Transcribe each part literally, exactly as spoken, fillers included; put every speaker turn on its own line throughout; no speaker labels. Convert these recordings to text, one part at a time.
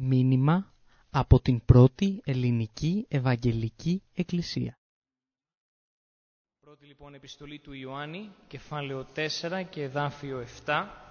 Μήνυμα από την πρώτη ελληνική Ευαγγελική Εκκλησία.
Πρώτη λοιπόν επιστολή του Ιωάννη, κεφάλαιο τέσσερα και εδάφιο επτά.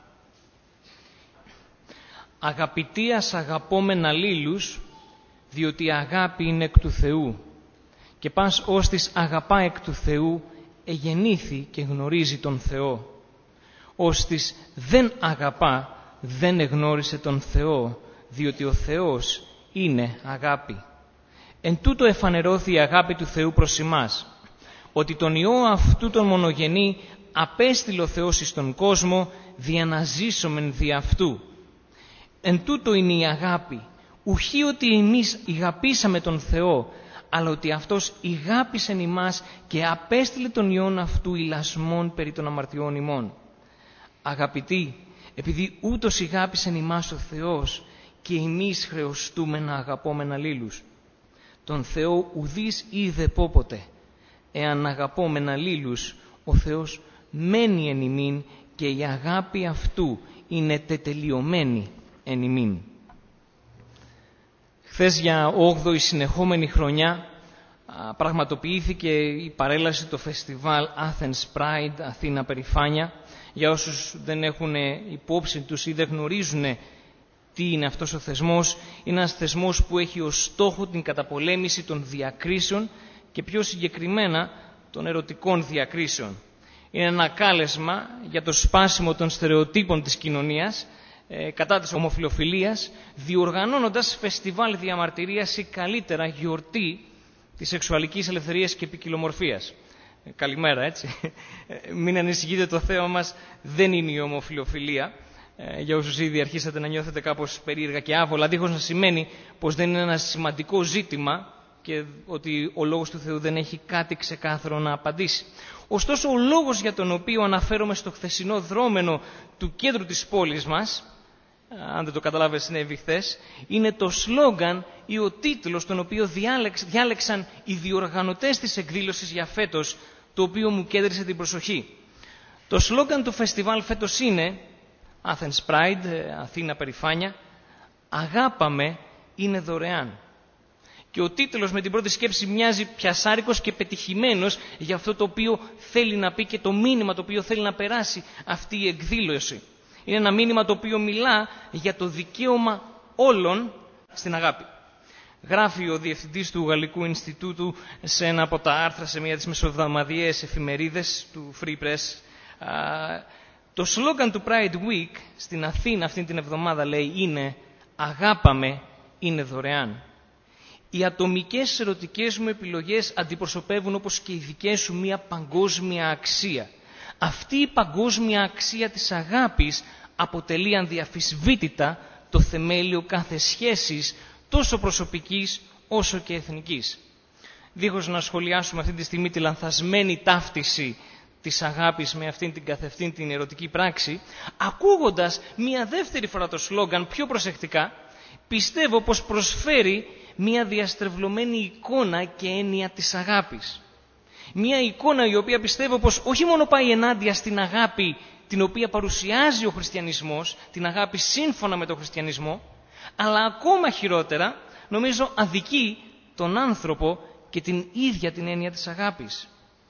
Αγαπητοί ας αγαπόμεν αλλήλους, διότι η αγάπη είναι εκ του Θεού, και πας ώστις αγαπά εκ του Θεού εγεννήθη και γνωρίζει τον Θεό. Ώστις δεν αγαπά δεν εγνώρισε τον Θεό, διότι ο Θεός είναι αγάπη. Εν τούτο εφανερώθη η αγάπη του Θεού προς ημάς, ότι τον Υιό αυτού τον μονογενή απέστειλε ο Θεός εις τον κόσμο, δια να ζήσομεν δι' αυτού. Εν τούτο είναι η αγάπη, ουχή ότι εμείς ηγαπήσαμε τον Θεό, αλλά ότι Αυτός ηγάπησεν ημάς και απέστειλε τον Υιόν αυτού ηλασμόν περί των αμαρτιών ημών. Αγαπητοί, επειδή ούτως ηγάπησεν ημάς ο Θεός, και εμείς χρεωστούμε να αγαπόμεν αλλήλους. Τον Θεό ουδείς είδε πόποτε. Εάν αγαπόμεν αλλήλους, ο Θεός μένει εν ημίν και η αγάπη αυτού είναι τετελειωμένη εν ημίν. Χθες για όγδοη συνεχόμενη χρονιά πραγματοποιήθηκε η παρέλαση το φεστιβάλ Athens Pride, Αθήνα Περηφάνεια. Για όσους δεν έχουν υπόψη τους ή δεν γνωρίζουν τι είναι αυτός ο θεσμός, είναι ένας θεσμός που έχει ως στόχο την καταπολέμηση των διακρίσεων και πιο συγκεκριμένα των ερωτικών διακρίσεων. Είναι ένα κάλεσμα για το σπάσιμο των στερεοτύπων της κοινωνίας ε, κατά της ομοφυλοφιλίας, διοργανώνοντας φεστιβάλ διαμαρτυρίας ή καλύτερα γιορτή της σεξουαλικής ελευθερίας και ποικιλομορφίας. Ε, καλημέρα, έτσι. Ε, μην ανησυχείτε, το θέμα μας δεν είναι η ομοφυλοφιλία. Ε, για όσους ήδη αρχίσατε να νιώθετε κάπως περίεργα και άβολα, δίχως να σημαίνει πως δεν είναι ένα σημαντικό ζήτημα και ότι ο Λόγος του Θεού δεν έχει κάτι ξεκάθαρο να απαντήσει. Ωστόσο, ο λόγος για τον οποίο αναφέρομαι στο χθεσινό δρόμενο του κέντρου της πόλης μας, αν δεν το καταλάβετε συνέβη χθες, είναι το σλόγγαν ή ο τίτλος τον οποίο διάλεξ, διάλεξαν οι διοργανωτές της εκδήλωσης για φέτος, το οποίο μου κέντρισε την προσοχή. Το σλόγγαν του φεστιβάλ φέτος είναι Athens Pride, Αθήνα Περηφάνεια, αγάπαμε είναι δωρεάν. Και ο τίτλος με την πρώτη σκέψη μοιάζει πιασάρικος και πετυχημένος για αυτό το οποίο θέλει να πει και το μήνυμα το οποίο θέλει να περάσει αυτή η εκδήλωση. Είναι ένα μήνυμα το οποίο μιλά για το δικαίωμα όλων στην αγάπη. Γράφει ο διευθυντής του Γαλλικού Ινστιτούτου σε ένα από τα άρθρα σε μια της μεσοβδομαδιαίες εφημερίδες του Free Press. Το σλόγγαν του Pride Week στην Αθήνα αυτή την εβδομάδα λέει είναι «Αγάπαμε είναι δωρεάν». Οι ατομικές ερωτικές μου επιλογές αντιπροσωπεύουν όπως και οι δικές σου μια παγκόσμια αξία. Αυτή η παγκόσμια αξία της αγάπης αποτελεί ανδιαφυσβήτητα το θεμέλιο κάθε σχέσης τόσο προσωπικής όσο και εθνικής. Δίχως να σχολιάσουμε αυτή τη στιγμή τη λανθασμένη ταύτιση της αγάπης με αυτήν την καθευτήν την ερωτική πράξη, ακούγοντας μία δεύτερη φορά το σλόγγαν πιο προσεκτικά, πιστεύω πως προσφέρει μία διαστρεβλωμένη εικόνα και έννοια της αγάπης. Μία εικόνα η οποία πιστεύω πως όχι μόνο πάει ενάντια στην αγάπη την οποία παρουσιάζει ο χριστιανισμός, την αγάπη σύμφωνα με τον χριστιανισμό, αλλά ακόμα χειρότερα νομίζω αδικεί τον άνθρωπο και την ίδια την έννοια της αγάπης.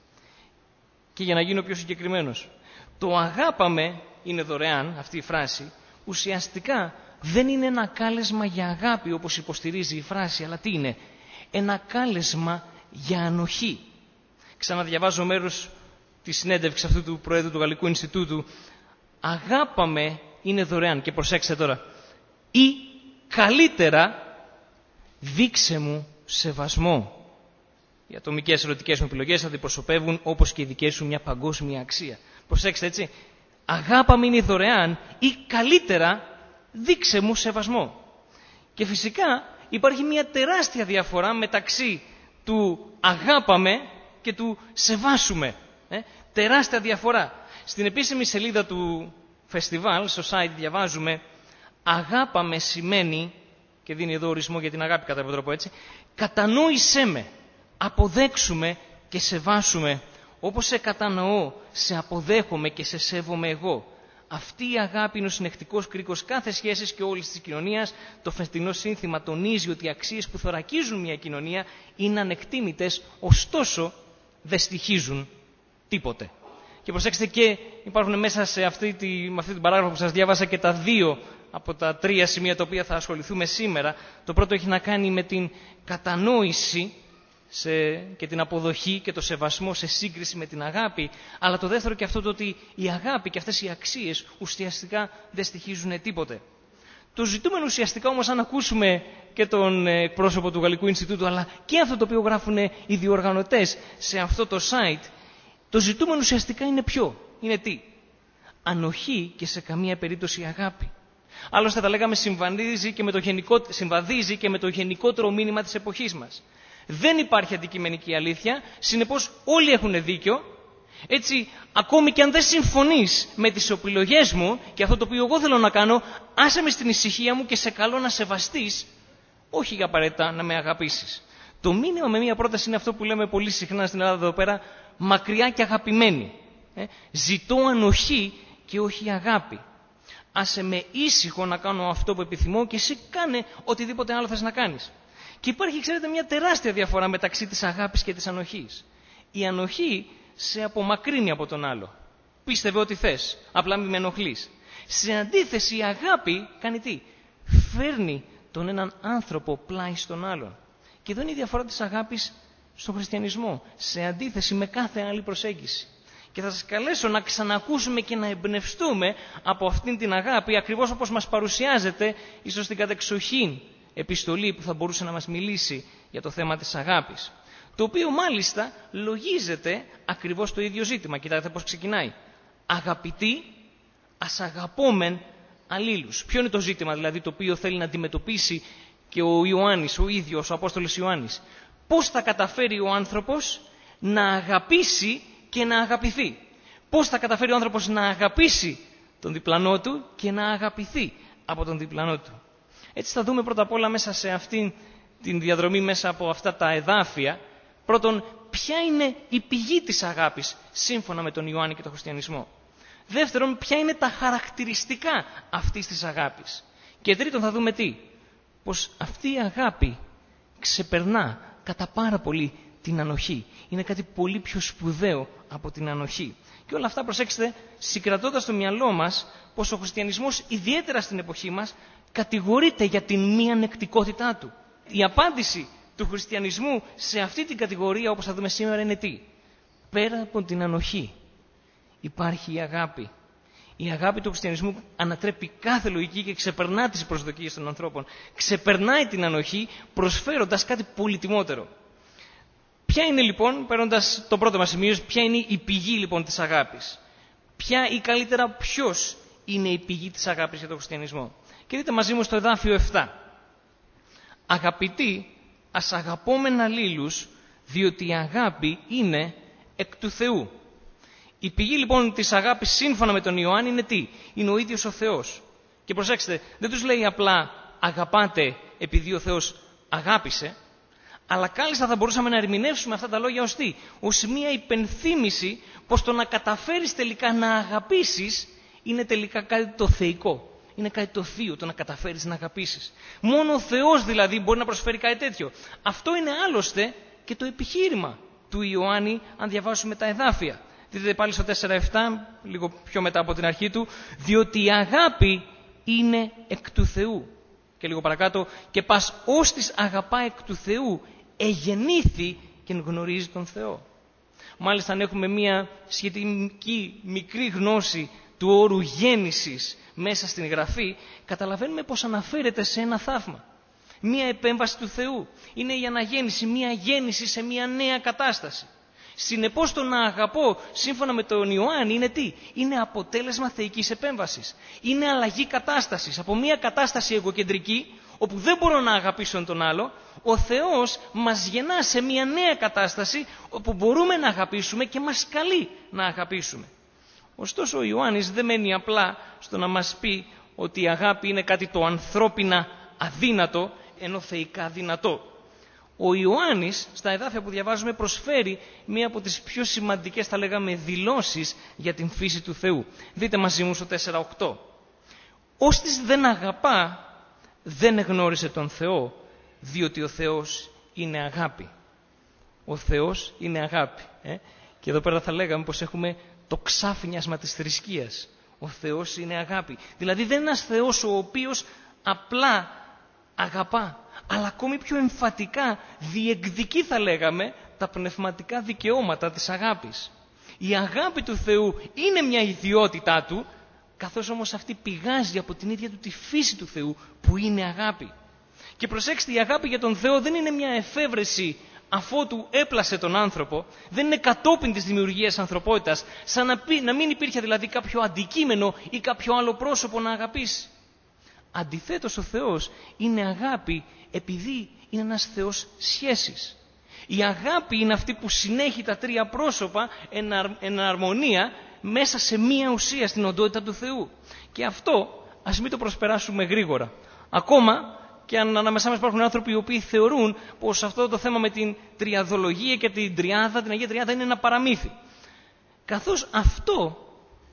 Και για να γίνω πιο συγκεκριμένος, το αγάπαμε είναι δωρεάν, αυτή η φράση, ουσιαστικά δεν είναι ένα κάλεσμα για αγάπη όπως υποστηρίζει η φράση, αλλά τι είναι? Ένα κάλεσμα για ανοχή. Ξαναδιαβάζω μέρος της συνέντευξης αυτού του Προέδρου του Γαλλικού Ινστιτούτου. Αγάπαμε είναι δωρεάν και προσέξτε τώρα. Ή καλύτερα δείξε μου σεβασμό. Οι ατομικές ερωτικές μου επιλογές αντιπροσωπεύουν όπως και οι δικές σου μια παγκόσμια αξία. Προσέξτε έτσι. Αγάπαμε είναι δωρεάν ή καλύτερα δείξε μου σεβασμό. Και φυσικά υπάρχει μια τεράστια διαφορά μεταξύ του αγάπαμε και του σεβάσουμε. Ε? Τεράστια διαφορά. Στην επίσημη σελίδα του φεστιβάλ, στο site διαβάζουμε αγάπαμε σημαίνει, και δίνει εδώ ορισμό για την αγάπη κατά κάποιο τρόπο έτσι, κατανόησέ με, αποδέξουμε και σεβάσουμε, όπως σε κατανοώ, σε αποδέχομαι και σε σέβομαι εγώ. Αυτή η αγάπη είναι ο συνεχτικός κρίκος κάθε σχέσης και όλης της κοινωνίας. Το φετινό σύνθημα τονίζει ότι οι αξίες που θωρακίζουν μια κοινωνία είναι ανεκτήμητες, ωστόσο δεν στοιχίζουν τίποτε. Και προσέξτε, και υπάρχουν μέσα σε αυτή, τη, με αυτή την παράγραφο που σας διάβασα και τα δύο από τα τρία σημεία τα οποία θα ασχοληθούμε σήμερα. Το πρώτο έχει να κάνει με την κατανόηση σε, και την αποδοχή και το σεβασμό σε σύγκριση με την αγάπη, αλλά το δεύτερο και αυτό το ότι η αγάπη και αυτές οι αξίες ουσιαστικά δεν στοιχίζουν τίποτε. Το ζητούμενο ουσιαστικά όμως, αν ακούσουμε και τον πρόσωπο του Γαλλικού Ινστιτούτου, αλλά και αυτό το οποίο γράφουν οι διοργανωτές σε αυτό το site, το ζητούμενο ουσιαστικά είναι ποιο, είναι τι? Ανοχή και σε καμία περίπτωση αγάπη. Άλλωστε θα λέγαμε συμβαδίζει και με το, γενικό, συμβαδίζει και με το γενικότερο μήνυμα της εποχής μας. Δεν υπάρχει αντικειμενική αλήθεια, συνεπώς όλοι έχουν δίκιο. Έτσι, ακόμη και αν δεν συμφωνείς με τις επιλογές μου και αυτό το οποίο εγώ θέλω να κάνω, άσε με στην ησυχία μου και σε καλώ να σεβαστείς, όχι για απαραίτητα να με αγαπήσεις. Το μήνυμα με μια πρόταση είναι αυτό που λέμε πολύ συχνά στην Ελλάδα εδώ πέρα, μακριά και αγαπημένη. Ε, ζητώ ανοχή και όχι αγάπη. Άσε με ήσυχο να κάνω αυτό που επιθυμώ και εσύ κάνε οτιδήποτε άλλο θες να κάνεις. Και υπάρχει, ξέρετε, μια τεράστια διαφορά μεταξύ της αγάπης και της ανοχής. Η ανοχή σε απομακρύνει από τον άλλο. Πίστευε ότι θες, απλά μην με ενοχλείς. Σε αντίθεση, η αγάπη κάνει τι? Φέρνει τον έναν άνθρωπο πλάι στον άλλον. Και εδώ είναι η διαφορά της αγάπης στον χριστιανισμό, σε αντίθεση με κάθε άλλη προσέγγιση. Και θα σας καλέσω να ξανακούσουμε και να εμπνευστούμε από αυτήν την αγάπη, ακριβώς όπως μας παρουσιάζεται ίσως την κατεξοχήν επιστολή που θα μπορούσε να μας μιλήσει για το θέμα της αγάπης. Το οποίο μάλιστα λογίζεται ακριβώς το ίδιο ζήτημα. Κοιτάξτε πώς ξεκινάει. Αγαπητοί, ας αγαπόμεν αλλήλους. Ποιο είναι το ζήτημα δηλαδή το οποίο θέλει να αντιμετωπίσει και ο Ιωάννης, ο ίδιος, ο Απόστολος Ιωάννης? Πώς θα καταφέρει ο άνθρωπος να αγαπήσει και να αγαπηθεί? Πώς θα καταφέρει ο άνθρωπος να αγαπήσει τον διπλανό του και να αγαπηθεί από τον διπλανό του? Έτσι θα δούμε πρώτα απ' όλα μέσα σε αυτήν την διαδρομή, μέσα από αυτά τα εδάφια, πρώτον, ποια είναι η πηγή της αγάπης σύμφωνα με τον Ιωάννη και τον χριστιανισμό. Δεύτερον, ποια είναι τα χαρακτηριστικά αυτής της αγάπης. Και τρίτον, θα δούμε τι? Πως αυτή η αγάπη ξεπερνά κατά πάρα πολύ την ανοχή. Είναι κάτι πολύ πιο σπουδαίο από την ανοχή. Και όλα αυτά, προσέξτε, συγκρατώντας στο μυαλό μας πως ο χριστιανισμός, ιδιαίτερα στην εποχή μας, κατηγορείται για την μη ανεκτικότητά του. Η απάντηση του χριστιανισμού σε αυτή την κατηγορία, όπως θα δούμε σήμερα, είναι τι? Πέρα από την ανοχή υπάρχει η αγάπη. Η αγάπη του χριστιανισμού ανατρέπει κάθε λογική και ξεπερνά τις προσδοκίες των ανθρώπων. Ξεπερνάει την ανοχή, προσφέροντας κάτι πολυτιμότερο. Ποια είναι λοιπόν, παίρνοντας το πρώτο μας σημείο, ποια είναι η πηγή λοιπόν της αγάπης? Ποια ή καλύτερα ποιος είναι η πηγή της αγάπης για τον χριστιανισμό? Και δείτε μαζί μου στο εδάφιο επτά. Αγαπητοί, ας αγαπόμεν αλλήλους, διότι η αγάπη είναι εκ του Θεού. Η πηγή λοιπόν της αγάπης σύμφωνα με τον Ιωάννη είναι τι? Είναι ο ίδιος ο Θεός. Και προσέξτε, δεν τους λέει απλά αγαπάτε επειδή ο Θεός αγάπησε, αλλά κάλλιστα θα μπορούσαμε να ερμηνεύσουμε αυτά τα λόγια ως τι? Ως μία υπενθύμηση πως το να καταφέρεις τελικά να αγαπήσεις είναι τελικά κάτι το θεϊκό. Είναι κάτι το θείο το να καταφέρεις να αγαπήσεις. Μόνο ο Θεός δηλαδή μπορεί να προσφέρει κάτι τέτοιο. Αυτό είναι άλλωστε και το επιχείρημα του Ιωάννη, αν διαβάσουμε τα εδάφια. Δείτε πάλι στο τέσσερα επτά, λίγο πιο μετά από την αρχή του, διότι η αγάπη είναι εκ του Θεού. Και λίγο παρακάτω, και πας ως της αγαπά εκ του Θεού, εγεννήθη και γνωρίζει τον Θεό. Μάλιστα, αν έχουμε μια σχετική μικρή γνώση του όρου γέννησης μέσα στην Γραφή, καταλαβαίνουμε πως αναφέρεται σε ένα θαύμα. Μία επέμβαση του Θεού. Είναι η αναγέννηση, μία γέννηση σε μία νέα κατάσταση. Συνεπώς το να αγαπώ, σύμφωνα με τον Ιωάννη, είναι τι? Είναι αποτέλεσμα θεϊκής επέμβασης. Είναι αλλαγή κατάστασης. Από μία κατάσταση εγωκεντρική, όπου δεν μπορώ να αγαπήσω τον άλλο, ο Θεός μας γεννά σε μία νέα κατάσταση, όπου μπορούμε να αγαπήσουμε και μας καλεί να αγαπήσουμε. Ωστόσο ο Ιωάννης δεν μένει απλά στο να μας πει ότι η αγάπη είναι κάτι το ανθρώπινα αδύνατο, ενώ θεϊκά δυνατό. Ο Ιωάννης, στα εδάφια που διαβάζουμε, προσφέρει μία από τις πιο σημαντικές, θα λέγαμε, δηλώσεις για την φύση του Θεού. Δείτε μαζί μου στο τέσσερα οκτώ. «Όστις δεν αγαπά, δεν εγνώρισε τον Θεό, διότι ο Θεός είναι αγάπη». Ο Θεός είναι αγάπη. Ε? Και εδώ πέρα θα λέγαμε πως έχουμε το ξάφνιασμα της θρησκείας. Ο Θεός είναι αγάπη. Δηλαδή δεν είναι ένας Θεός ο οποίος απλά αγαπά, αλλά ακόμη πιο εμφατικά διεκδικεί, θα λέγαμε, τα πνευματικά δικαιώματα της αγάπης. Η αγάπη του Θεού είναι μια ιδιότητά του, καθώς όμως αυτή πηγάζει από την ίδια του τη φύση του Θεού, που είναι αγάπη. Και προσέξτε, η αγάπη για τον Θεό δεν είναι μια εφεύρεση αφότου έπλασε τον άνθρωπο, δεν είναι κατόπιν της δημιουργίας ανθρωπότητας, σαν να, πει, να μην υπήρχε δηλαδή κάποιο αντικείμενο ή κάποιο άλλο πρόσωπο να αγαπήσει. Αντιθέτως, ο Θεός είναι αγάπη επειδή είναι ένας Θεός σχέσης. Η αγάπη είναι αυτή που συνέχει τα τρία πρόσωπα εν αρμονία μέσα σε μία ουσία, στην οντότητα του Θεού. Και αυτό ας μην το προσπεράσουμε γρήγορα. Ακόμα και αν ανάμεσά μας υπάρχουν άνθρωποι οι οποίοι θεωρούν πως αυτό το θέμα με την τριαδολογία και την τριάδα, την Αγία Τριάδα, είναι ένα παραμύθι. Καθώς αυτό,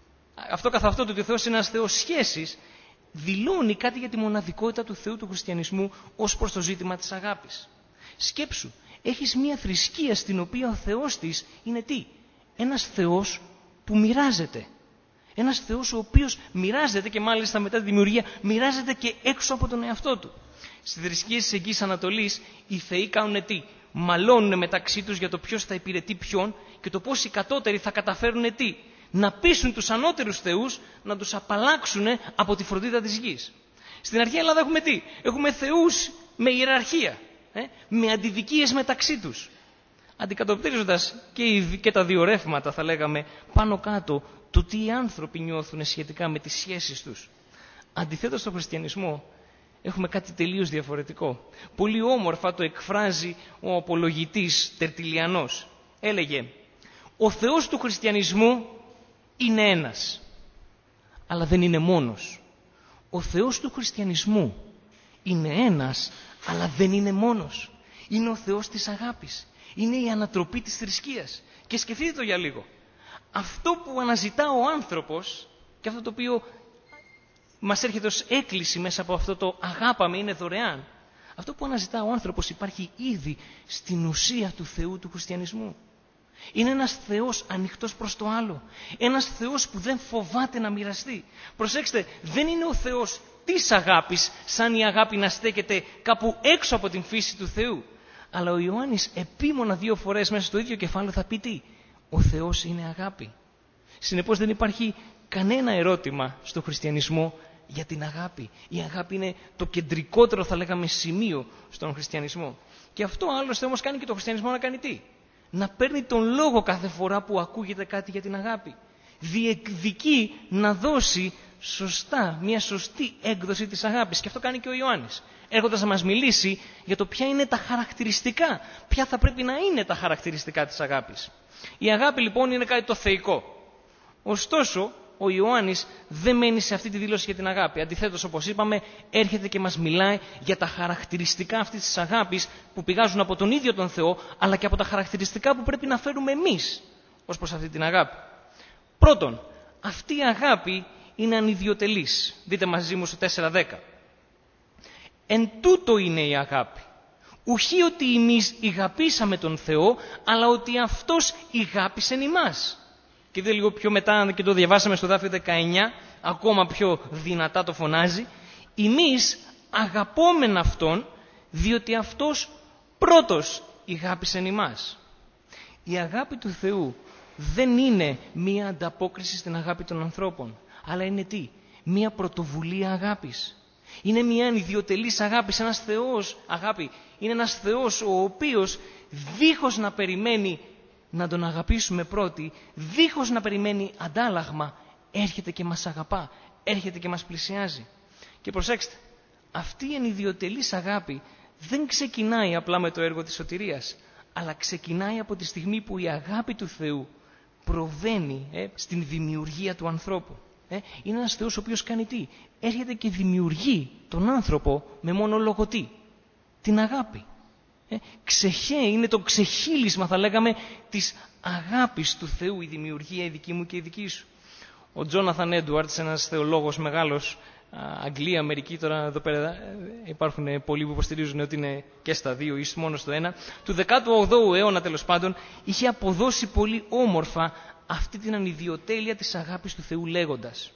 αυτό καθ' αυτό το ότι ο Θεός είναι ένας Θεός σχέσης, δηλώνει κάτι για τη μοναδικότητα του Θεού του χριστιανισμού ως προς το ζήτημα της αγάπης. Σκέψου, έχεις μία θρησκεία στην οποία ο Θεός της είναι τι? Ένας Θεός που μοιράζεται. Ένας Θεός ο οποίος μοιράζεται, και μάλιστα μετά τη δημιουργία μοιράζεται και έξω από τον εαυτό του. Στις θρησκείες της Αγγής Ανατολής οι θεοί κάνουν τι? Μαλώνουν μεταξύ τους για το ποιος θα υπηρετεί ποιον και το πώς οι κατώτεροι θα καταφέρουν τι? Να πείσουν τους ανώτερους θεούς να τους απαλλάξουν από τη φροντίδα της γης. Στην αρχαία Ελλάδα έχουμε τι? Έχουμε θεούς με ιεραρχία, ε? με αντιδικίες μεταξύ τους. Αντικατοπτρίζοντας και, και τα δύο ρεύματα, θα λέγαμε, πάνω κάτω το τι οι άνθρωποι νιώθουν σχετικά με τις σχέσεις τους. Αντιθέτως, στο χριστιανισμό έχουμε κάτι τελείως διαφορετικό. Πολύ όμορφα το εκφράζει ο απολογητής Τερτιλιανός. Έλεγε, ο Θεός του χριστιανισμού είναι ένας, αλλά δεν είναι μόνος. Ο Θεός του χριστιανισμού είναι ένας, αλλά δεν είναι μόνος. Είναι ο Θεός της αγάπης. Είναι η ανατροπή της θρησκείας. Και σκεφτείτε το για λίγο. Αυτό που αναζητά ο άνθρωπος και αυτό το οποίο μας έρχεται ως έκκληση μέσα από αυτό το αγάπαμε, είναι δωρεάν. Αυτό που αναζητά ο άνθρωπος υπάρχει ήδη στην ουσία του Θεού του χριστιανισμού. Είναι ένας Θεός ανοιχτός προς το άλλο. Ένας Θεός που δεν φοβάται να μοιραστεί. Προσέξτε, δεν είναι ο Θεός της αγάπης, σαν η αγάπη να στέκεται κάπου έξω από την φύση του Θεού. Αλλά ο Ιωάννης επίμονα δύο φορές μέσα στο ίδιο κεφάλαιο θα πει τι? Ο Θεός είναι αγάπη. Συνεπώς δεν υπάρχει κανένα ερώτημα στο χριστιανισμό για την αγάπη. Η αγάπη είναι το κεντρικότερο, θα λέγαμε, σημείο στον χριστιανισμό. Και αυτό άλλωστε όμως κάνει και το χριστιανισμό να κάνει τι? Να παίρνει τον λόγο κάθε φορά που ακούγεται κάτι για την αγάπη. Διεκδικεί να δώσει σωστά, μια σωστή έκδοση της αγάπης. Και αυτό κάνει και ο Ιωάννης, έρχοντας να μας μιλήσει για το ποια είναι τα χαρακτηριστικά, ποια θα πρέπει να είναι τα χαρακτηριστικά της αγάπης. Η αγάπη λοιπόν είναι κάτι το θεϊκό. Ωστόσο, ο Ιωάννης δεν μένει σε αυτή τη δήλωση για την αγάπη. Αντιθέτως, όπως είπαμε, έρχεται και μας μιλάει για τα χαρακτηριστικά αυτής της αγάπης που πηγάζουν από τον ίδιο τον Θεό, αλλά και από τα χαρακτηριστικά που πρέπει να φέρουμε εμείς ως προς αυτή την αγάπη. Πρώτον, αυτή η αγάπη είναι ανιδιοτελής. Δείτε μαζί μου στο τέσσερα δέκα. Εν τούτο είναι η αγάπη. Ουχή ότι εμείς ηγαπήσαμε τον Θεό, αλλά ότι Αυτός ηγάπησεν ημάς. Και δείτε λίγο πιο μετά, και το διαβάσαμε στο δάφιο δεκαεννιά, ακόμα πιο δυνατά το φωνάζει. Εμείς αγαπόμεν Αυτόν, διότι Αυτός πρώτος ηγάπησεν ημάς. Η αγάπη του Θεού δεν είναι μία ανταπόκριση στην αγάπη των ανθρώπων, αλλά είναι τι? Μία πρωτοβουλία αγάπης. Είναι μια ιδιωτελής αγάπη, ένας Θεός, αγάπη. Είναι ένας Θεός ο οποίος δίχως να περιμένει να τον αγαπήσουμε πρώτοι, δίχως να περιμένει αντάλλαγμα, έρχεται και μας αγαπά, έρχεται και μας πλησιάζει. Και προσέξτε, αυτή η ιδιωτελής αγάπη δεν ξεκινάει απλά με το έργο της σωτηρίας, αλλά ξεκινάει από τη στιγμή που η αγάπη του Θεού προβαίνει ε, στην δημιουργία του ανθρώπου. Ε, είναι ένας Θεός ο οποίος κάνει τι? Έρχεται και δημιουργεί τον άνθρωπο με μόνο λόγο τι? Την αγάπη. Ε, ξεχαίει, είναι το ξεχύλισμα, θα λέγαμε, της αγάπης του Θεού, η δημιουργία η δική μου και η δική σου. Ο Τζόναθαν Έντουαρτς, ένας θεολόγος μεγάλος, Αγγλία, Αμερική, τώρα εδώ πέρα υπάρχουν πολλοί που υποστηρίζουν ότι είναι και στα δύο ή μόνο στο ένα, του δέκατου όγδοου αιώνα τέλος πάντων, είχε αποδώσει πολύ όμορφα αυτή την ανιδιοτέλεια της αγάπης του Θεού, λέγοντας: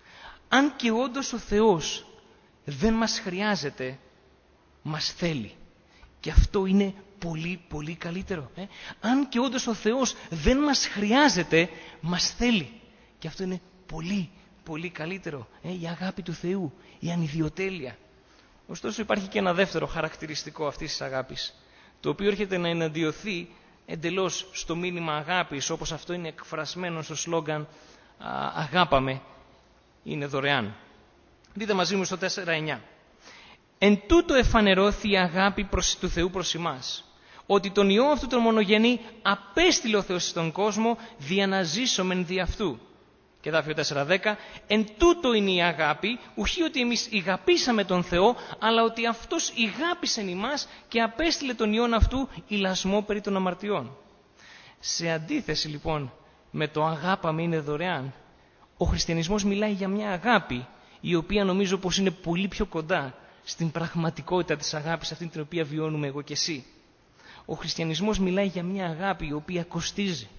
αν και όντως ο Θεός δεν μας χρειάζεται, μας θέλει. Και αυτό είναι πολύ πολύ καλύτερο. Ε? Αν και όντως ο Θεός δεν μας χρειάζεται, μας θέλει. Και αυτό είναι πολύ πολύ καλύτερο. Ε? Η αγάπη του Θεού, η ανιδιοτέλεια. Ωστόσο υπάρχει και ένα δεύτερο χαρακτηριστικό αυτής της αγάπης, το οποίο έρχεται να εναντιωθεί εντελώς στο μήνυμα αγάπης, όπως αυτό είναι εκφρασμένο στο σλόγγαν «Αγάπαμε, είναι δωρεάν». Δείτε μαζί μου στο τέσσερα εννιά. «Εν τούτο εφανερώθη η αγάπη προς, του Θεού προς ημάς, ότι τον Υιό αυτού τον μονογενή απέστειλε ο Θεός στον κόσμο, δια να ζήσομεν δι' αυτού». Και δάφιο τέσσερα δέκα. «Εν τούτο είναι η αγάπη, ουχή ότι εμείς ηγαπήσαμε τον Θεό, αλλά ότι Αυτός ηγάπησεν ημάς και απέστειλε τον Υιόν αυτού ηλασμό περί των αμαρτιών». Σε αντίθεση λοιπόν με το αγάπαμε είναι δωρεάν, ο χριστιανισμός μιλάει για μια αγάπη η οποία νομίζω πως είναι πολύ πιο κοντά στην πραγματικότητα της αγάπης αυτή την οποία βιώνουμε εγώ και εσύ. Ο χριστιανισμός μιλάει για μια αγάπη η οποία κοστίζει.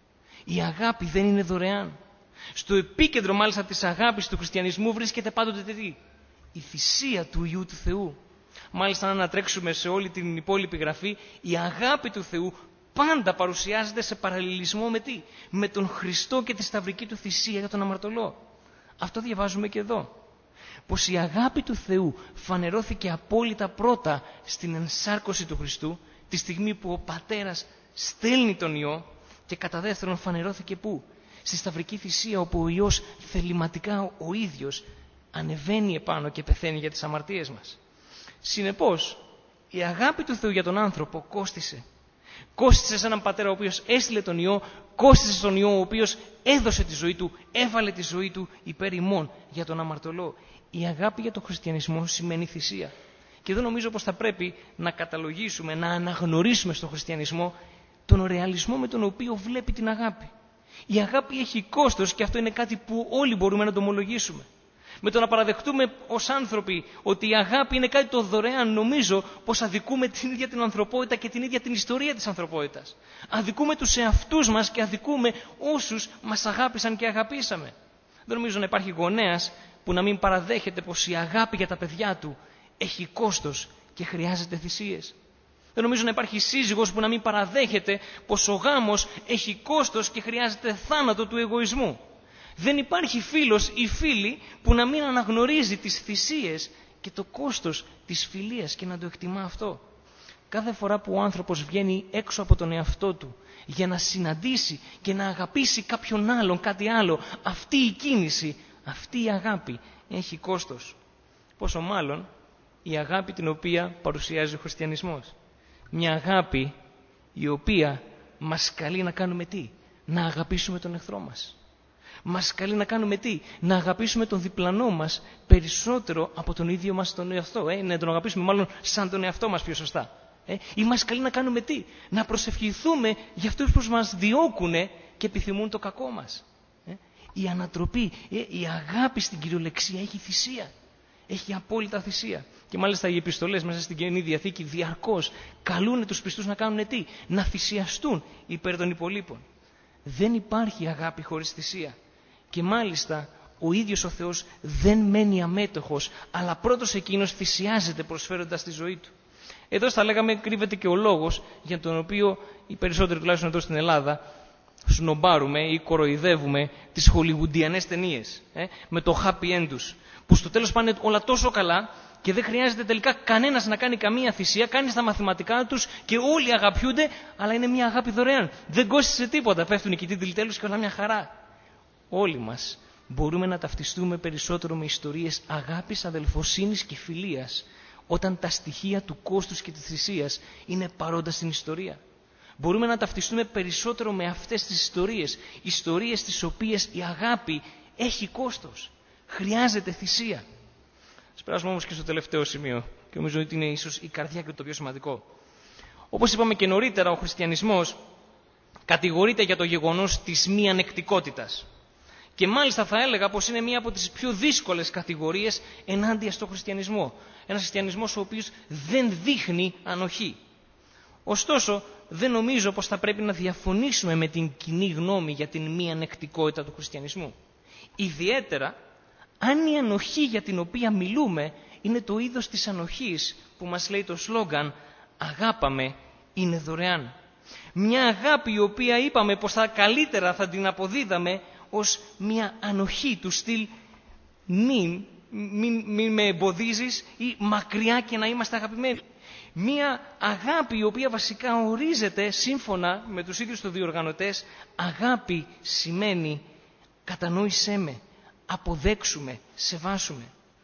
Η αγάπη δεν είναι δωρεάν. Στο επίκεντρο μάλιστα της αγάπης του χριστιανισμού βρίσκεται πάντοτε τι? Η θυσία του Υιού του Θεού. Μάλιστα, αν ανατρέξουμε σε όλη την υπόλοιπη γραφή, η αγάπη του Θεού πάντα παρουσιάζεται σε παραλληλισμό με τι? Με τον Χριστό και τη σταυρική του θυσία για τον αμαρτωλό. Αυτό διαβάζουμε και εδώ. Πως η αγάπη του Θεού φανερώθηκε απόλυτα πρώτα στην ενσάρκωση του Χριστού, τη στιγμή που ο Πατέρας στέλνει τον Υιό, και κατά δεύτερον φανερώθηκε πού? Στη σταυρική θυσία, όπου ο Υιός θεληματικά ο ίδιος ανεβαίνει επάνω και πεθαίνει για τις αμαρτίες μας. Συνεπώς, η αγάπη του Θεού για τον άνθρωπο κόστισε. Κόστισε σε έναν πατέρα ο οποίος έστειλε τον Υιό, κόστισε στον Υιό ο οποίος έδωσε τη ζωή του, έβαλε τη ζωή του υπέρ ημών για τον αμαρτωλό. Η αγάπη για τον χριστιανισμό σημαίνει θυσία. Και εδώ νομίζω πως θα πρέπει να καταλογίσουμε, να αναγνωρίσουμε στον χριστιανισμό τον ρεαλισμό με τον οποίο βλέπει την αγάπη. Η αγάπη έχει κόστος και αυτό είναι κάτι που όλοι μπορούμε να το ομολογήσουμε. Με το να παραδεχτούμε ως άνθρωποι ότι η αγάπη είναι κάτι το δωρεάν, νομίζω πως αδικούμε την ίδια την ανθρωπότητα και την ίδια την ιστορία της ανθρωπότητας. Αδικούμε τους εαυτούς μας και αδικούμε όσους μας αγάπησαν και αγαπήσαμε. Δεν νομίζω να υπάρχει γονέας που να μην παραδέχεται πως η αγάπη για τα παιδιά του έχει κόστος και χρειάζεται θυσίες. Δεν νομίζω να υπάρχει σύζυγος που να μην παραδέχεται πως ο γάμος έχει κόστος και χρειάζεται θάνατο του εγωισμού. Δεν υπάρχει φίλος ή φίλη που να μην αναγνωρίζει τις θυσίες και το κόστος της φιλίας και να το εκτιμά αυτό. Κάθε φορά που ο άνθρωπος βγαίνει έξω από τον εαυτό του για να συναντήσει και να αγαπήσει κάποιον άλλον, κάτι άλλο, αυτή η κίνηση, αυτή η αγάπη έχει κόστος. Πόσο μάλλον η αγάπη την οποία παρουσιάζει ο χριστιανισμός. Μια αγάπη η οποία μας καλεί να κάνουμε τι? Να αγαπήσουμε τον εχθρό μας. Μας καλεί να κάνουμε τι? Να αγαπήσουμε τον διπλανό μας περισσότερο από τον ίδιο μας τον εαυτό. Ε? Να τον αγαπήσουμε μάλλον σαν τον εαυτό μας πιο σωστά. Ε? Ή μας καλεί να κάνουμε τι? Να προσευχηθούμε για αυτούς που μας διώκουν και επιθυμούν το κακό μας. Ε? Η ανατροπή, ε? η αγάπη στην κυριολεξία έχει θυσία. Έχει απόλυτα θυσία. Και μάλιστα οι επιστολές μέσα στην Καινή Διαθήκη διαρκώς καλούν τους πιστούς να κάνουν τι? Να θυσιαστούν υπέρ των υπολείπων. Δεν υπάρχει αγάπη χωρίς θυσία. Και μάλιστα ο ίδιος ο Θεός δεν μένει αμέτωχος, αλλά πρώτος εκείνος θυσιάζεται προσφέροντας τη ζωή του. Εδώ θα λέγαμε κρύβεται και ο λόγος για τον οποίο οι περισσότεροι τουλάχιστον εδώ στην Ελλάδα σνομπάρουμε ή κοροϊδεύουμε τις χολιγουντιανές ταινίες ε, με το happy end τους, που στο τέλος πάνε όλα τόσο καλά και δεν χρειάζεται τελικά κανένας να κάνει καμία θυσία, κάνει τα μαθηματικά τους και όλοι αγαπιούνται, αλλά είναι μια αγάπη δωρεάν. Δεν κόστισε τίποτα, πέφτουν οι κοιτοί τέλους και όλα μια χαρά. Όλοι μας μπορούμε να ταυτιστούμε περισσότερο με ιστορίες αγάπης, αδελφοσύνης και φιλίας, όταν τα στοιχεία του κόστους και της θυσίας είναι παρόντα στην ιστορία. Μπορούμε να ταυτιστούμε περισσότερο με αυτές τις ιστορίες, ιστορίες τις οποίες η αγάπη έχει κόστος, χρειάζεται θυσία. Ας περάσουμε όμως και στο τελευταίο σημείο, και νομίζω ότι είναι ίσως η καρδιά και το πιο σημαντικό. Όπως είπαμε και νωρίτερα, ο χριστιανισμός κατηγορείται για το γεγονός της μη ανεκτικότητας. Και μάλιστα θα έλεγα πως είναι μία από τις πιο δύσκολες κατηγορίες ενάντια στο χριστιανισμό. Ένας χριστιανισμός ο οποίος δεν δείχνει ανοχή. Ωστόσο, δεν νομίζω πως θα πρέπει να διαφωνήσουμε με την κοινή γνώμη για την μη ανεκτικότητα του χριστιανισμού. Ιδιαίτερα, αν η ανοχή για την οποία μιλούμε είναι το είδος της ανοχής που μας λέει το σλόγγαν «Αγάπαμε, είναι δωρεάν». Μια αγάπη η οποία είπαμε πως θα καλύτερα θα την αποδίδαμε ως μια ανοχή του στυλ «Μην, μην, μην με εμποδίζεις» ή «Μακριά και να είμαστε αγαπημένοι». Μια αγάπη η οποία βασικά ορίζεται σύμφωνα με τους ίδιους τους διοργανωτές. Αγάπη σημαίνει κατανόησέ με, αποδέξουμε, σεβάσουμε.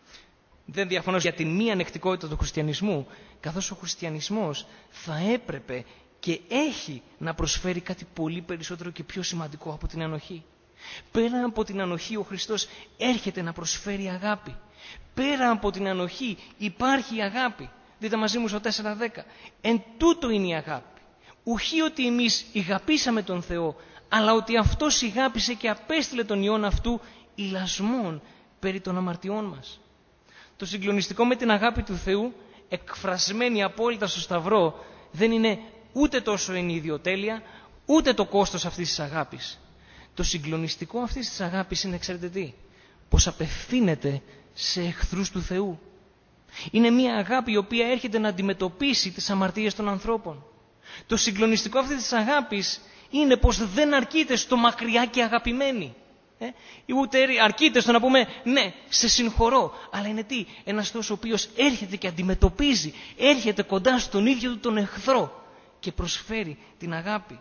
Δεν διαφωνώ για την μη ανεκτικότητα του χριστιανισμού, καθώς ο χριστιανισμός θα έπρεπε και έχει να προσφέρει κάτι πολύ περισσότερο και πιο σημαντικό από την ανοχή. Πέρα από την ανοχή ο Χριστός έρχεται να προσφέρει αγάπη. Πέρα από την ανοχή υπάρχει η αγάπη. Δείτε μαζί μου στο τέσσερα δέκα. Εν τούτο είναι η αγάπη. Ουχή ότι εμείς ηγαπήσαμε τον Θεό, αλλά ότι Αυτός ηγάπησε και απέστειλε τον Υιόν Αυτού ηλασμόν περί των αμαρτιών μας. Το συγκλονιστικό με την αγάπη του Θεού, εκφρασμένη απόλυτα στο Σταυρό, δεν είναι ούτε τόσο η ιδιοτέλεια, ούτε το κόστος αυτής της αγάπης. Το συγκλονιστικό αυτής της αγάπης είναι, ξέρετε τι, πως απευθύνεται σε εχθρούς του Θεού. Είναι μια αγάπη η οποία έρχεται να αντιμετωπίσει τις αμαρτίες των ανθρώπων. Το συγκλονιστικό αυτής της αγάπης είναι πως δεν αρκείται στο μακριά και αγαπημένη. Ε? Ούτε αρκείται στο να πούμε ναι, σε συγχωρώ. Αλλά είναι τι, ένας Θεός ο οποίος έρχεται και αντιμετωπίζει, έρχεται κοντά στον ίδιο του τον εχθρό και προσφέρει την αγάπη.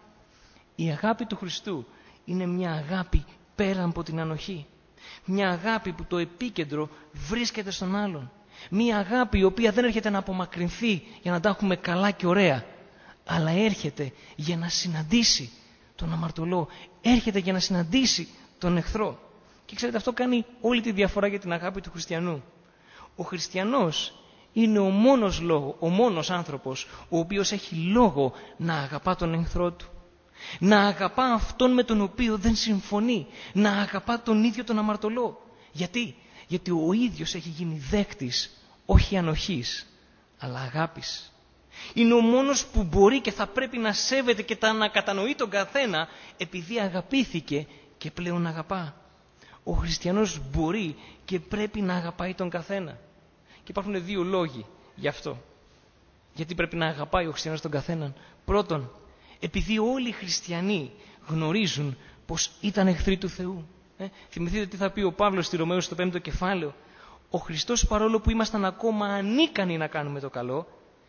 Η αγάπη του Χριστού είναι μια αγάπη πέρα από την ανοχή. Μια αγάπη που το επίκεντρο βρίσκεται στον άλλον. Μια αγάπη η οποία δεν έρχεται να απομακρυνθεί για να τα έχουμε καλά και ωραία, αλλά έρχεται για να συναντήσει τον αμαρτωλό, έρχεται για να συναντήσει τον εχθρό. Και ξέρετε, αυτό κάνει όλη τη διαφορά για την αγάπη του χριστιανού. Ο χριστιανός είναι ο μόνος λόγο, ο μόνος άνθρωπος ο οποίος έχει λόγο να αγαπά τον εχθρό του. Να αγαπά αυτόν με τον οποίο δεν συμφωνεί. Να αγαπά τον ίδιο τον αμαρτωλό. Γιατί? Γιατί ο ίδιος έχει γίνει δέκτης όχι ανοχής, αλλά αγάπης. Είναι ο μόνος που μπορεί και θα πρέπει να σέβεται και να κατανοεί τον καθένα επειδή αγαπήθηκε και πλέον αγαπά. Ο χριστιανός μπορεί και πρέπει να αγαπάει τον καθένα. Και υπάρχουν δύο λόγοι γι' αυτό. Γιατί πρέπει να αγαπάει ο χριστιανός τον καθέναν. Πρώτον, επειδή όλοι οι χριστιανοί γνωρίζουν πως ήταν εχθροί του Θεού. Ε, θυμηθείτε τι θα πει ο Παύλος στη Ρωμαίους στο πέμπτο κεφάλαιο. Ο Χριστός, παρόλο που ήμασταν ακόμα ανίκανοι να κάνουμε το καλό,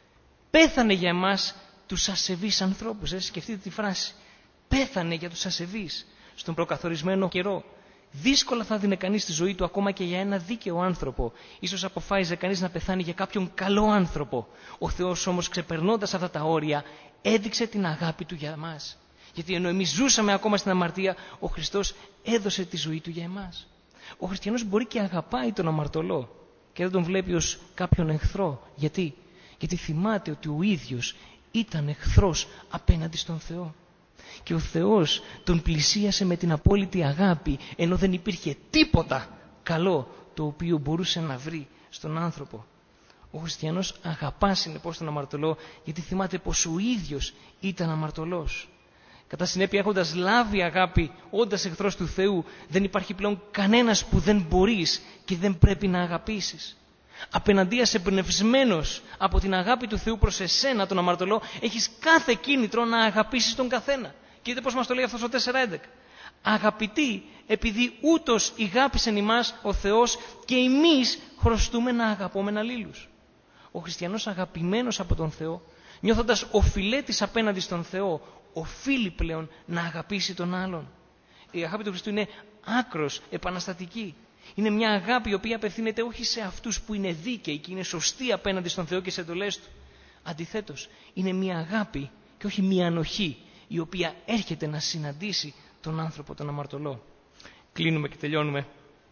πέθανε για εμάς τους ασεβείς ανθρώπους. Ε, σκεφτείτε τη φράση. Πέθανε για τους ασεβείς στον προκαθορισμένο καιρό. Δύσκολα θα δίνε κανείς τη ζωή του ακόμα και για ένα δίκαιο άνθρωπο. Ίσως αποφάσιζε κανείς να πεθάνει για κάποιον καλό άνθρωπο. Ο Θεός όμως, ξεπερνώντας αυτά τα όρια, έδειξε την αγάπη του για εμάς. Γιατί ενώ εμείς ζούσαμε ακόμα στην αμαρτία, ο Χριστός έδωσε τη ζωή του για εμάς. Ο χριστιανός μπορεί και αγαπάει τον αμαρτωλό και δεν τον βλέπει ως κάποιον εχθρό. Γιατί? Γιατί θυμάται ότι ο ίδιος ήταν εχθρός απέναντι στον Θεό. Και ο Θεός τον πλησίασε με την απόλυτη αγάπη, ενώ δεν υπήρχε τίποτα καλό το οποίο μπορούσε να βρει στον άνθρωπο. Ο χριστιανός αγαπά συνεπώς τον αμαρτωλό, γιατί θυμάται πως ο ίδιος ήταν αμαρτωλός. Κατά συνέπεια, έχοντας λάβει αγάπη, όντας εχθρός του Θεού, δεν υπάρχει πλέον κανένας που δεν μπορείς και δεν πρέπει να αγαπήσεις. Απέναντίας εμπνευσμένος από την αγάπη του Θεού προς εσένα, τον αμαρτωλό, έχεις κάθε κίνητρο να αγαπήσεις τον καθένα. Και δείτε πώς μας το λέει αυτό στο τέσσερα έντεκα. Αγαπητοί, επειδή ούτως ηγάπησεν ημάς ο Θεός και εμείς χρωστούμε να αγαπώμεν αλλήλους. Ο χριστιανός αγαπημένος από τον Θεό, νιώθοντας οφειλέτης απέναντι στον Θεό, οφείλει πλέον να αγαπήσει τον άλλον. Η αγάπη του Χριστού είναι άκρος επαναστατική. Είναι μια αγάπη η οποία απευθύνεται όχι σε αυτούς που είναι δίκαιοι και είναι σωστοί απέναντι στον Θεό και σε εντολές του. Αντιθέτως, είναι μια αγάπη και όχι μια ανοχή η οποία έρχεται να συναντήσει τον άνθρωπο, τον αμαρτωλό. Κλείνουμε και τελειώνουμε.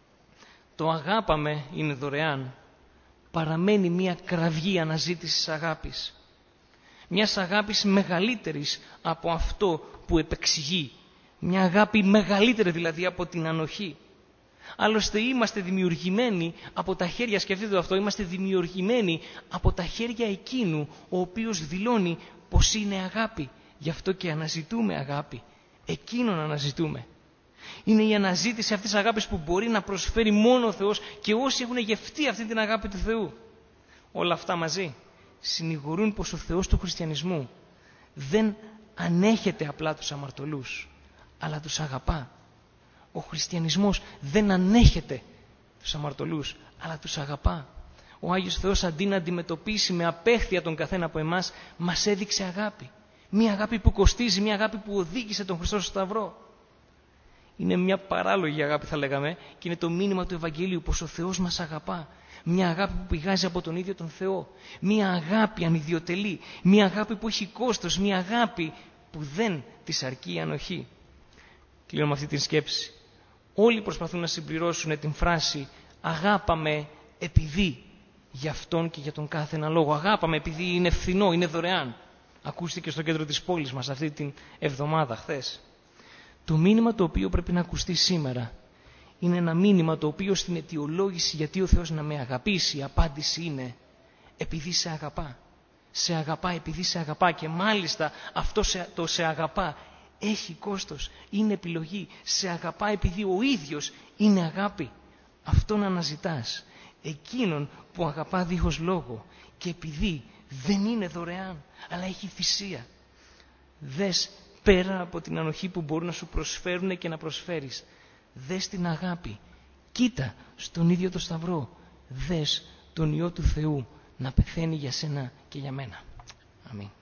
Το αγάπαμε είναι δωρεάν. Παραμένει μια κραυγή αναζήτησης αγάπης. Μιας αγάπης μεγαλύτερης από αυτό που επεξηγεί. Μια αγάπη μεγαλύτερη δηλαδή από την ανοχή. Άλλωστε είμαστε δημιουργημένοι από τα χέρια, σκεφτείτε το αυτό, είμαστε δημιουργημένοι από τα χέρια εκείνου ο οποίος δηλώνει πως είναι αγάπη. Γι' αυτό και αναζητούμε αγάπη. Εκείνον αναζητούμε. Είναι η αναζήτηση αυτής της αγάπης που μπορεί να προσφέρει μόνο ο Θεός και όσοι έχουν γευτεί αυτή την αγάπη του Θεού. Όλα αυτά μαζί συνηγορούν πως ο Θεός του χριστιανισμού δεν ανέχεται απλά τους αμαρτωλούς, αλλά τους αγαπά. Ο χριστιανισμός δεν ανέχεται τους αμαρτωλούς, αλλά τους αγαπά. Ο Άγιος Θεός αντί να αντιμετωπίσει με απέχθεια τον καθένα από εμάς, μας έδειξε αγάπη. Μια αγάπη που κοστίζει, μια αγάπη που οδήγησε τον Χριστό στο Σταυρό. Είναι μια παράλογη αγάπη θα λέγαμε και είναι το μήνυμα του Ευαγγελίου πως ο Θεός μας αγαπά. Μια αγάπη που πηγάζει από τον ίδιο τον Θεό. Μια αγάπη ανιδιοτελή. Μια αγάπη που έχει κόστος. Μια αγάπη που δεν της αρκεί η ανοχή. Κλείνω με αυτή την σκέψη. Όλοι προσπαθούν να συμπληρώσουν την φράση «αγάπαμε επειδή» για αυτόν και για τον κάθε ένα λόγο. Αγάπαμε επειδή είναι φθηνό, είναι δωρεάν. Ακούστηκε στο κέντρο της πόλης μας αυτή την εβδομάδα χθες. Το μήνυμα το οποίο πρέπει να ακουστεί σήμερα είναι ένα μήνυμα το οποίο στην αιτιολόγηση γιατί ο Θεός να με αγαπήσει η απάντηση είναι επειδή σε αγαπά. Σε αγαπά επειδή σε αγαπά και μάλιστα αυτό το σε αγαπά έχει κόστος, είναι επιλογή. Σε αγαπά επειδή ο ίδιος είναι αγάπη. Αυτόν αναζητάς. Εκείνον που αγαπά δίχως λόγο και επειδή δεν είναι δωρεάν αλλά έχει θυσία. Δες πέρα από την ανοχή που μπορούν να σου προσφέρουν και να προσφέρεις. Δες την αγάπη. Κοίτα στον ίδιο το Σταυρό. Δες τον Υιό του Θεού να πεθαίνει για σένα και για μένα. Αμήν.